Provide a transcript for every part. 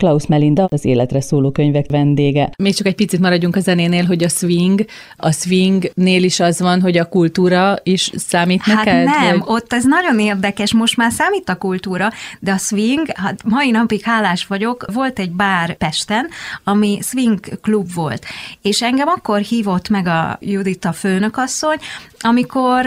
Klaus Melinda, az életre szóló könyvek vendége. Még csak egy picit maradjunk a zenénél, hogy a swingnél is az van, hogy a kultúra is számít neked? Hát nem, vagy? ott ez nagyon érdekes, most már számít a kultúra, de a swing, hát mai napig hálás vagyok, volt egy bár Pesten, ami swing klub volt, és engem akkor hívott meg a Judita főnökasszony, amikor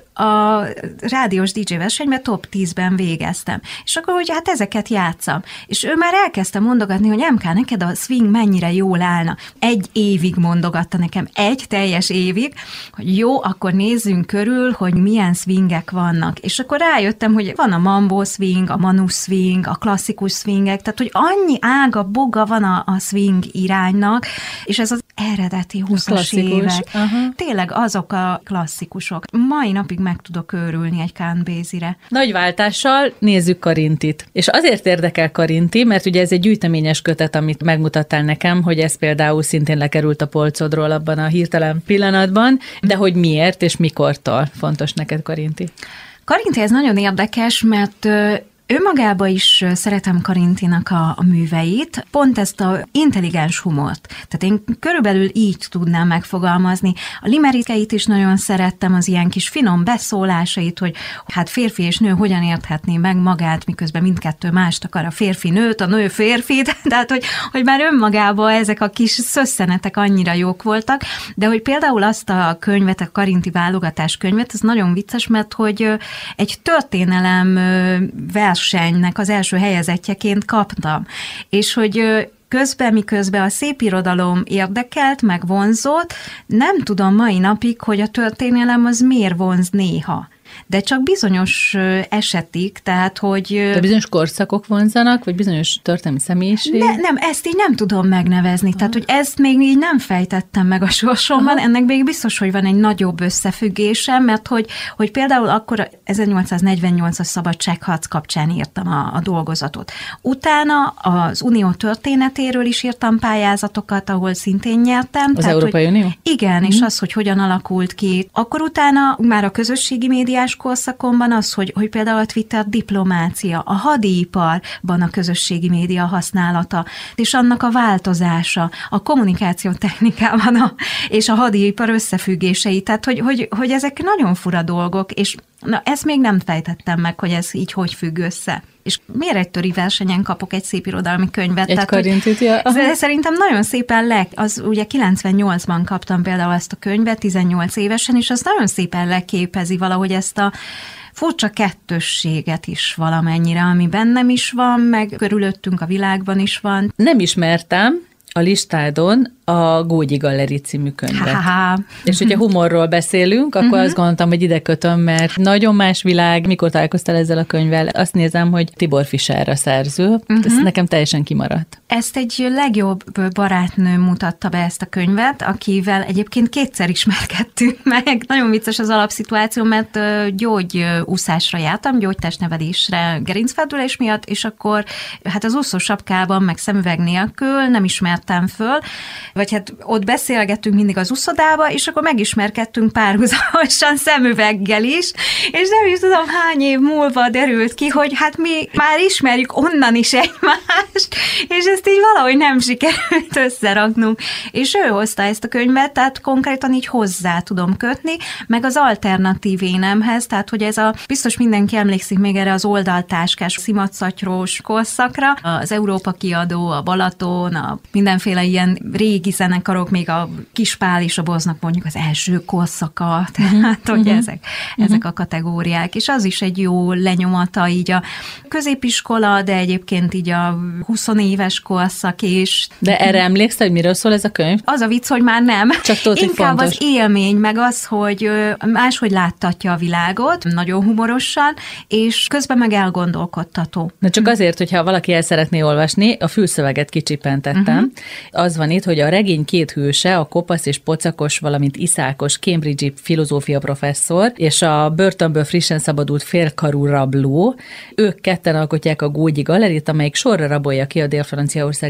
a rádiós DJ versenyben top 10-ben végeztem. És akkor, hogy hát ezeket játszam. És ő már elkezdte mondogatni, hogy MK, neked a swing mennyire jól állna. 1 évig mondogatta nekem, 1 teljes évig, hogy jó, akkor nézzünk körül, hogy milyen swingek vannak. És akkor rájöttem, hogy van a mambo swing, a manus swing, a klasszikus swingek, tehát hogy annyi ága, boga van a swing iránynak, és ez az eredeti 20-as évek. Tényleg azok a klasszikusok. Mai napig meg tudok őrülni egy Count Basie-re. Nagy váltással nézzük Karintit. És azért érdekel Karinti, mert ugye ez egy gyűjteményes kötet, amit megmutattál nekem, hogy ez például szintén lekerült a polcodról abban a hirtelen pillanatban, de hogy miért és mikortól fontos neked Karinti? Karinti ez nagyon érdekes, mert önmagában is szeretem Karintinak a műveit, pont ezt a intelligens humort. Tehát én körülbelül így tudnám megfogalmazni. A limerikeit is nagyon szerettem, az ilyen kis finom beszólásait, hogy hát férfi és nő hogyan érthetné meg magát, miközben mindkettő mást akar, a férfi nőt, a nő férfit, tehát hogy már önmagában ezek a kis szösszenetek annyira jók voltak, de hogy például azt a könyvet, a Karinti válogatás könyvet, ez nagyon vicces, mert hogy egy történelem versenynek az első helyezettjeként kaptam. És hogy miközben a szépirodalom érdekelt, meg vonzott, nem tudom mai napig, hogy a történelem az miért vonz néha. De csak bizonyos esetig, tehát hogy... De bizonyos korszakok vonzanak, vagy bizonyos történelmi személyiség? Nem, ezt így nem tudom megnevezni. Tehát, hogy ezt még így nem fejtettem meg a sorsomban, ennek még biztos, hogy van egy nagyobb összefüggése, mert hogy például akkor 1848-as szabadságharc kapcsán írtam a dolgozatot. Utána az Unió történetéről is írtam pályázatokat, ahol szintén nyertem. Az Európai Unió? Igen, és az, hogy hogyan alakult ki. Akkor utána már a közösségi médiás korszakomban az, hogy például a Twitter diplomácia, a hadiiparban a közösségi média használata, és annak a változása, a kommunikáció technikában és a hadiipar összefüggései, tehát hogy ezek nagyon fura dolgok, és ezt még nem fejtettem meg, hogy ez így hogy függ össze. És miért egy töri versenyen kapok egy szépirodalmi könyvet? Egy Karintit, ja. Szerintem nagyon szépen az ugye 98-ban kaptam például ezt a könyvet, 18 évesen, és az nagyon szépen leképezi valahogy ezt a furcsa kettősséget is valamennyire, ami bennem is van, meg körülöttünk a világban is van. Nem ismertem a listádon a Gógyi Galleri című könyvet. És hogyha humorról beszélünk, akkor azt gondoltam, hogy ide kötöm, mert nagyon más világ. Mikor találkoztál ezzel a könyvvel? Azt nézem, hogy Tibor Fischer a szerző. Ez nekem teljesen kimaradt. Ezt egy legjobb barátnőm mutatta be ezt a könyvet, akivel egyébként 2-szer ismerkedtünk meg. Nagyon vicces az alapszituáció, mert gyógyúszásra jártam, gyógytestnevelésre gerincfeldülés miatt, és akkor hát az úszósapkában, meg szemüveg nélkül nem ismertem föl, vagy hát ott beszélgettünk mindig az uszodába, és akkor megismerkedtünk párhuzamosan szemüveggel is, és nem is tudom hány év múlva derült ki, hogy hát mi már ismerjük onnan is egymást, és ezt így valahogy nem sikerült összeraknunk. És ő hozta ezt a könyvet, tehát konkrétan így hozzá tudom kötni, meg az alternatív énemhez, tehát hogy ez biztos mindenki emlékszik még erre az oldaltáskás, szimatszatyrós korszakra, az Európa kiadó, a Balaton, a mindenféle ilyen régi zenekarok, még a Kispál és a Boznak mondjuk az első korszaka, tehát hogy ezek a kategóriák, és az is egy jó lenyomata így a középiskola, de egyébként így a 20 éves korszak is. De erre emlékszel, hogy miről szól ez a könyv? Az a vicc, hogy már nem. Csak tudod, inkább fontos. Az élmény, meg az, hogy máshogy láttatja a világot, nagyon humorosan, és közben meg elgondolkodtató. Na csak azért, hogyha valaki el szeretné olvasni, a fülszöveget kicsipentettem. Az van itt, hogy a regény két hőse, a kopasz és pocakos, valamint iszákos Cambridge-i filozófia professzor, és a börtönből frissen szabadult félkarú rabló, ők ketten alkotják a Gógyi Gallerit, amelyik sorra rabolja ki a dél-franciaországi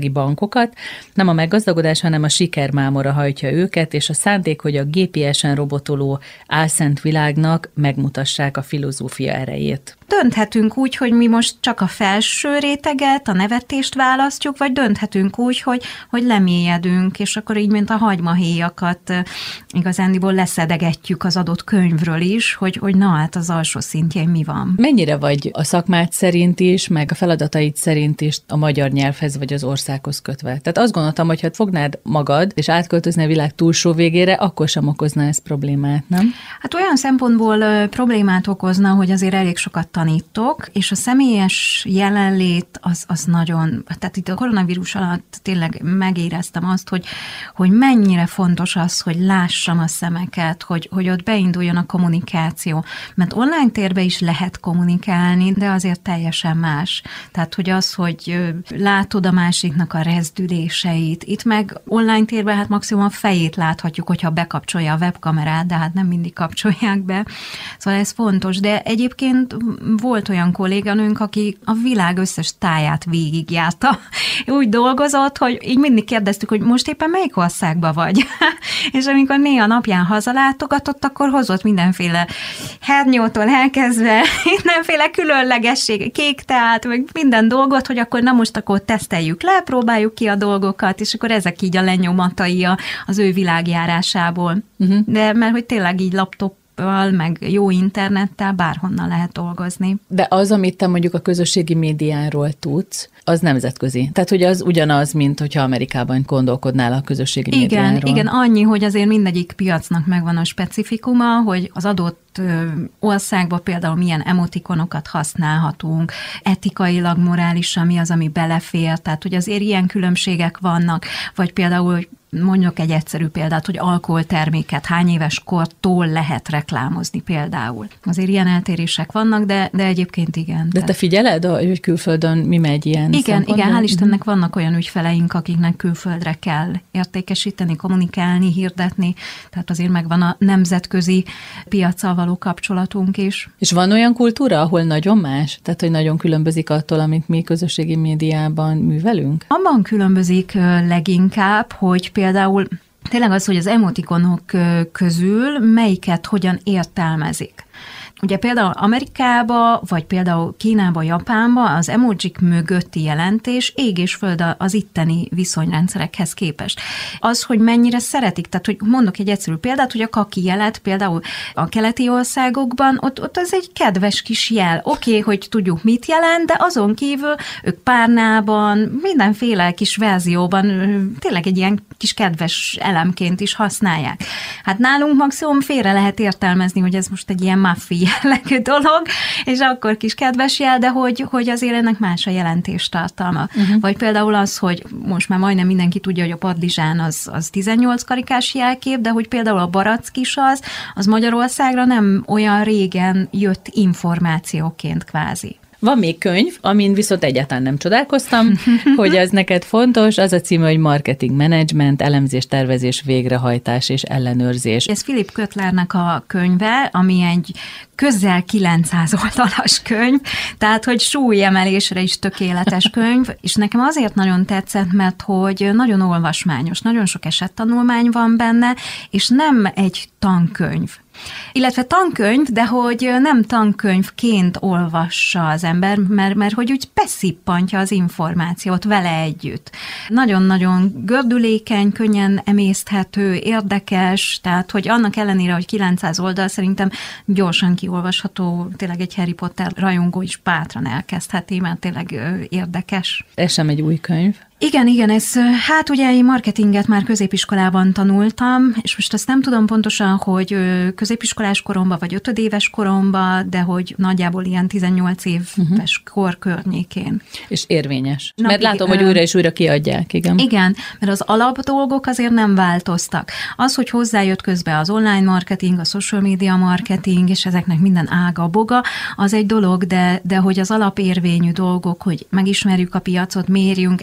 gazdasági bankokat, nem a meggazdagodás, hanem a sikermámora hajtja őket, és a szándék, hogy a GPS-en robotoló álszent világnak megmutassák a filozófia erejét. Dönthetünk úgy, hogy mi most csak a felső réteget, a nevetést választjuk, vagy dönthetünk úgy, hogy lemélyedünk, és akkor így, mint a hagymahéjakat igazándiból leszedegetjük az adott könyvről is, hogy na hát az alsó szintjén mi van. Mennyire vagy a szakmád szerint is, meg a feladataid szerint is a magyar nyelvhez vagy az országhoz kötve? Tehát azt gondoltam, hogy ha fognád magad, és átköltözni a világ túlsó végére, akkor sem okozna ez problémát, nem? Hát olyan szempontból problémát okozna, hogy azért elég sokat tanítok, és a személyes jelenlét az nagyon, tehát itt a koronavírus alatt tényleg megéreztem azt, hogy mennyire fontos az, hogy lássam a szemeket, hogy ott beinduljon a kommunikáció. Mert online térben is lehet kommunikálni, de azért teljesen más. Tehát, hogy az, hogy látod a másiknak a rezdüléseit. Itt meg online térben hát maximum a fejét láthatjuk, hogyha bekapcsolja a webkamerát, de hát nem mindig kapcsolják be. Szóval ez fontos, de egyébként volt olyan kolléganőnk, aki a világ összes táját végigjárta. Úgy dolgozott, hogy így mindig kérdeztük, hogy most éppen melyik országban vagy. És amikor néha napján hazalátogatott, akkor hozott mindenféle hernyótól elkezdve, mindenféle különlegesség, kék teát, meg minden dolgot, hogy akkor na most akkor teszteljük le, próbáljuk ki a dolgokat, és akkor ezek így a lenyomatai az ő világjárásából. De mert hogy tényleg így laptop meg jó internettel bárhonnan lehet dolgozni. De az, amit te mondjuk a közösségi médiáról tudsz, az nemzetközi. Tehát, hogy az ugyanaz, mint hogyha Amerikában gondolkodnál a közösségi médiáról. Igen, annyi, hogy azért mindegyik piacnak megvan a specifikuma, hogy az adott országban például milyen emotikonokat használhatunk, etikailag, morálisan mi az, ami belefér, tehát hogy azért ilyen különbségek vannak, vagy például mondjuk egy egyszerű példát, hogy alkoholterméket hány éves kortól lehet reklámozni például. Azért ilyen eltérések vannak, de egyébként igen. De te figyeled, hogy külföldön mi megy ilyen szempontból? Igen, hál' Istennek vannak olyan ügyfeleink, akiknek külföldre kell értékesíteni, kommunikálni, hirdetni, tehát azért megvan a nemzetközi piaccal való kapcsolatunk is. És van olyan kultúra, ahol nagyon más? Tehát, hogy nagyon különbözik attól, amit mi közösségi médiában művelünk? Abban különbözik leginkább, hogy például tényleg az, hogy az emotikonok közül melyiket hogyan értelmezik. Ugye például Amerikába, vagy például Kínába, Japánba az emojik mögötti jelentés ég és föld az itteni viszonyrendszerekhez képest. Az, hogy mennyire szeretik, tehát hogy mondok egy egyszerű példát, hogy a kaki jelet például a keleti országokban, ott az egy kedves kis jel. Oké, hogy tudjuk mit jelent, de azon kívül ők párnában, mindenféle kis verzióban tényleg egy ilyen kis kedves elemként is használják. Hát nálunk maximum félre lehet értelmezni, hogy ez most egy ilyen maffi jellegű dolog, és akkor kis kedves jel, de hogy azért ennek más a jelentéstartalma. Vagy például az, hogy most már majdnem mindenki tudja, hogy a padlizsán az 18 karikás jelkép, de hogy például a barack is az Magyarországra nem olyan régen jött információként kvázi. Van még könyv, amin viszont egyáltalán nem csodálkoztam, hogy ez neked fontos, az a címe, hogy Marketing Management, elemzés, tervezés, végrehajtás és ellenőrzés. Ez Philip Kotlernek a könyve, ami egy közel 900 oldalas könyv, tehát hogy súlyemelésre is tökéletes könyv, és nekem azért nagyon tetszett, mert hogy nagyon olvasmányos, nagyon sok esettanulmány van benne, és nem egy tankönyv. Illetve tankönyv, de hogy nem tankönyvként olvassa az ember, mert hogy úgy beszippantja az információt vele együtt. Nagyon-nagyon gördülékeny, könnyen emészthető, érdekes, tehát hogy annak ellenére, hogy 900 oldal szerintem gyorsan kiolvasható, tényleg egy Harry Potter rajongó is bátran elkezdheti, mert tényleg érdekes. Ez sem egy új könyv. Igen, ez, hát ugye én marketinget már középiskolában tanultam, és most azt nem tudom pontosan, hogy középiskolás koromban, vagy 5 éves koromban, de hogy nagyjából ilyen 18 éves kor környékén. És érvényes. Mert látom, hogy újra és újra kiadják, igen. Igen, mert az alapdolgok azért nem változtak. Az, hogy hozzájött közbe az online marketing, a social media marketing, és ezeknek minden ága, boga, az egy dolog, de hogy az alapérvényű dolgok, hogy megismerjük a piacot, mérjünk, elemezzünk,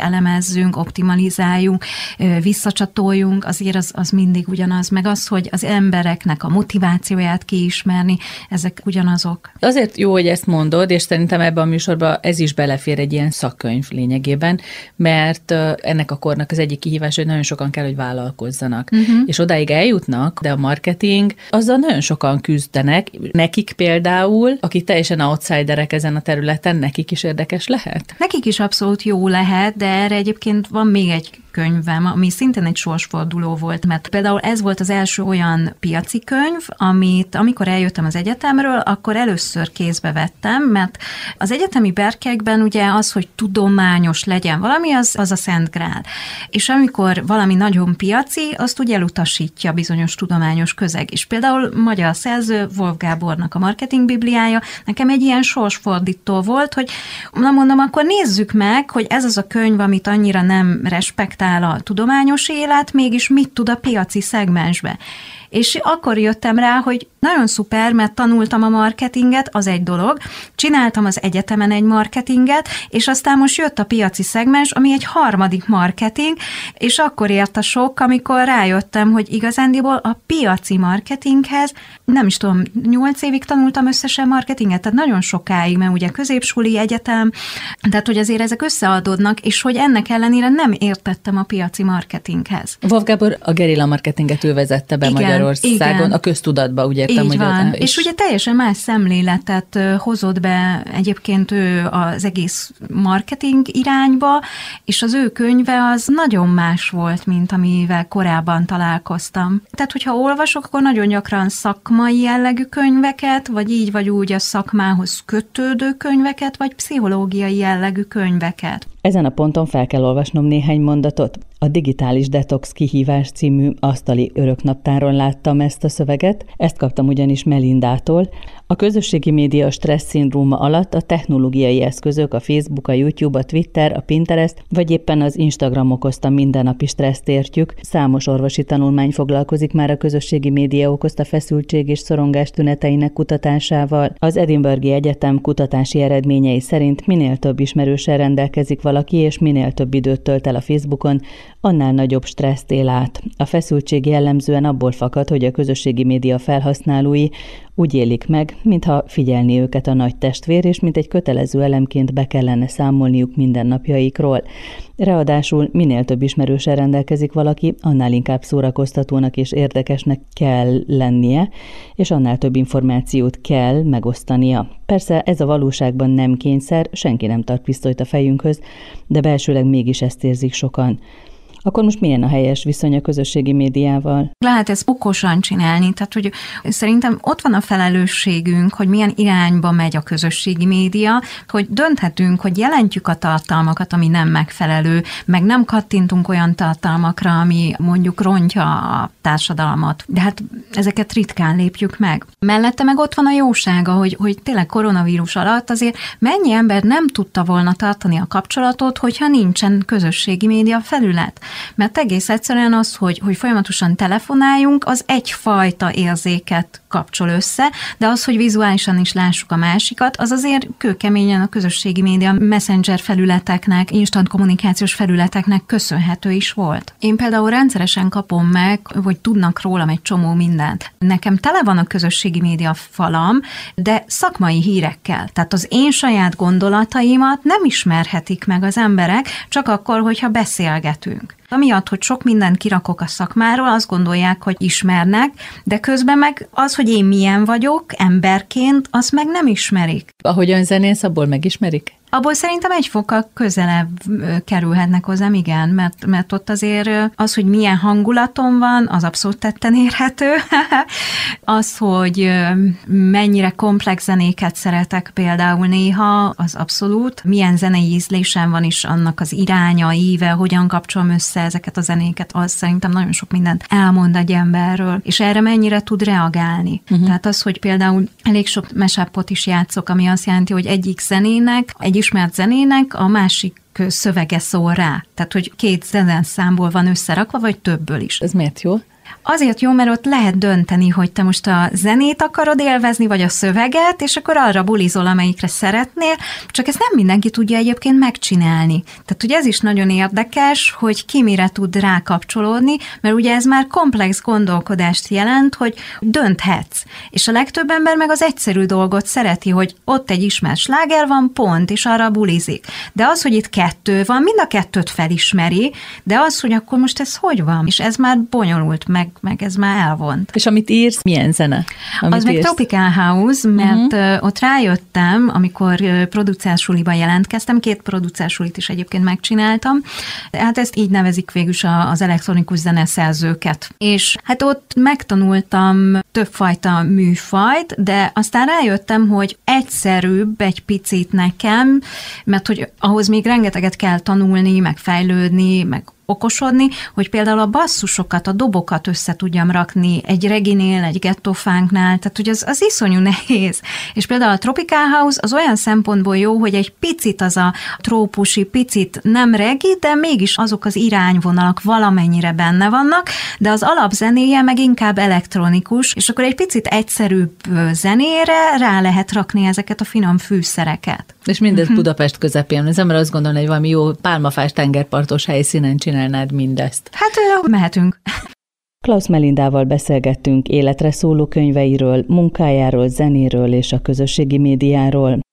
elemezzünk, optimalizáljunk, visszacsatoljunk, azért az mindig ugyanaz, meg az, hogy az embereknek a motivációját kiismerni, ezek ugyanazok. Azért jó, hogy ezt mondod, és szerintem ebben a műsorban ez is belefér egy ilyen szakkönyv lényegében, mert ennek a kornak az egyik kihívás, hogy nagyon sokan kell, hogy vállalkozzanak. És odáig eljutnak, de a marketing, azzal nagyon sokan küzdenek. Nekik például, akik teljesen outsiderek ezen a területen, nekik is érdekes lehet? Nekik is abszolút jó lehet, de erre egyébként van még egy könyvem, ami szintén egy sorsforduló volt, mert például ez volt az első olyan piaci könyv, amit amikor eljöttem az egyetemről, akkor először kézbe vettem, mert az egyetemi berkekben ugye az, hogy tudományos legyen valami, az a szent grál. És amikor valami nagyon piaci, azt úgy elutasítja bizonyos tudományos közeg. És például magyar szerző, Wolf Gábornak a Marketing Bibliája, nekem egy ilyen sorsfordító volt, hogy na mondom, akkor nézzük meg, hogy ez az a könyv, amit annyira nem respektál a tudományos élet, mégis mit tud a piaci szegmensbe. És akkor jöttem rá, hogy nagyon szuper, mert tanultam a marketinget, az egy dolog, csináltam az egyetemen egy marketinget, és aztán most jött a piaci szegmens, ami egy harmadik marketing, és akkor ért a sok, amikor rájöttem, hogy igazándiból a piaci marketinghez, nem is tudom, 8 évig tanultam összesen marketinget, tehát nagyon sokáig, mert ugye középsúli egyetem, tehát hogy azért ezek összeadódnak, és hogy ennek ellenére nem értettem a piaci marketinghez. Wolf Gábor a gerilla marketinget ő vezette be Magyarországon, a köztudatba, úgy értem, hogy van. És ugye teljesen más szemléletet hozott be egyébként ő az egész marketing irányba, és az ő könyve az nagyon más volt, mint amivel korábban találkoztam. Tehát, hogyha olvasok, akkor nagyon gyakran szakmai jellegű könyveket, vagy így vagy úgy a szakmához kötődő könyveket, vagy pszichológiai jellegű könyveket. Ezen a ponton fel kell olvasnom néhány mondatot. A Digitális Detox kihívás című asztali öröknaptáron láttam ezt a szöveget, ezt kaptam ugyanis Melindától. A közösségi média stressz szindróma alatt a technológiai eszközök, a Facebook, a YouTube, a Twitter, a Pinterest, vagy éppen az Instagram okozta mindennapi stresszt értjük. Számos orvosi tanulmány foglalkozik már a közösségi média okozta feszültség és szorongás tüneteinek kutatásával. Az Edinburghi Egyetem kutatási eredményei szerint minél több ismerőssel rendelkezik valaki, és minél több időt tölt el a Facebookon, annál nagyobb stresszt él át. A feszültség jellemzően abból fakad, hogy a közösségi média felhasználói úgy élik meg, mintha figyelni őket a nagy testvér, és mint egy kötelező elemként be kellene számolniuk mindennapjaikról. Ráadásul minél több ismerőssel rendelkezik valaki, annál inkább szórakoztatónak és érdekesnek kell lennie, és annál több információt kell megosztania. Persze ez a valóságban nem kényszer, senki nem tart pisztolyt a fejünkhöz, de belsőleg mégis ezt érzik sokan. Akkor most milyen a helyes viszony a közösségi médiával? Lehet ezt okosan csinálni, tehát hogy szerintem ott van a felelősségünk, hogy milyen irányba megy a közösségi média, hogy dönthetünk, hogy jelentjük a tartalmakat, ami nem megfelelő, meg nem kattintunk olyan tartalmakra, ami mondjuk rontja a társadalmat. De hát ezeket ritkán lépjük meg. Mellette meg ott van a jósága, hogy tényleg koronavírus alatt azért mennyi ember nem tudta volna tartani a kapcsolatot, hogyha nincsen közösségi média felület. Mert egész egyszerűen az, hogy folyamatosan telefonáljunk, az egyfajta érzéket kapcsol össze, de az, hogy vizuálisan is lássuk a másikat, az azért kőkeményen a közösségi média messenger felületeknek, instant kommunikációs felületeknek köszönhető is volt. Én például rendszeresen kapom meg, hogy tudnak rólam egy csomó mindent. Nekem tele van a közösségi média falam, de szakmai hírekkel. Tehát az én saját gondolataimat nem ismerhetik meg az emberek, csak akkor, hogyha beszélgetünk. Amiatt, hogy sok mindent kirakok a szakmáról, azt gondolják, hogy ismernek, de közben meg az, hogy én milyen vagyok emberként, azt meg nem ismerik. Ahogyan zenész, abból megismerik? Abból szerintem egy fokkal közelebb kerülhetnek hozzám, igen, mert ott azért az, hogy milyen hangulatom van, az abszolút tetten érhető. Az, hogy mennyire komplex zenéket szeretek például néha, az abszolút. Milyen zenei ízlésem van is, annak az iránya, íve, hogyan kapcsolom össze ezeket a zenéket, az szerintem nagyon sok mindent elmond egy emberről, és erre mennyire tud reagálni. Tehát az, hogy például elég sok mashup-ot is játszok, ami azt jelenti, hogy egyik zenének, egy ismert zenének a másik szövege szól rá. Tehát, hogy 2 zeneszámból van összerakva, vagy többből is. Ez miért jó? Azért jó, mert ott lehet dönteni, hogy te most a zenét akarod élvezni, vagy a szöveget, és akkor arra bulizol, amelyikre szeretnél, csak ezt nem mindenki tudja egyébként megcsinálni. Tehát ugye ez is nagyon érdekes, hogy ki mire tud rákapcsolódni, mert ugye ez már komplex gondolkodást jelent, hogy dönthetsz. És a legtöbb ember meg az egyszerű dolgot szereti, hogy ott egy ismert sláger van, pont, és arra bulizik. De az, hogy itt 2 van, mind a 2-t felismeri, de az, hogy akkor most ez hogy van, és ez már bonyolult, meg ez már elvont. És amit írsz, milyen zene? Az meg Tropical House, mert ott rájöttem, amikor producersuliban jelentkeztem, 2 producersulit is egyébként megcsináltam, hát ezt így nevezik végül az elektronikus zeneszerzőket. És hát ott megtanultam többfajta műfajt, de aztán rájöttem, hogy egyszerűbb egy picit nekem, mert hogy ahhoz még rengeteget kell tanulni, meg fejlődni, meg okosodni, hogy például a basszusokat, a dobokat össze tudjam rakni egy reginél, egy gettofánknál, tehát hogy az iszonyú nehéz. És például a Tropical House az olyan szempontból jó, hogy egy picit az a trópusi, picit nem regi, de mégis azok az irányvonalak valamennyire benne vannak, de az alapzenéje meg inkább elektronikus, és akkor egy picit egyszerűbb zenére rá lehet rakni ezeket a finom fűszereket. És mindez Budapest közepén. Az ember azt gondolja, hogy valami jó pálmafás tengerpartos helyszínen csinálnád mindezt. Hát mehetünk. Klaus Melindával beszélgettünk életre szóló könyveiről, munkájáról, zenéről és a közösségi médiáról.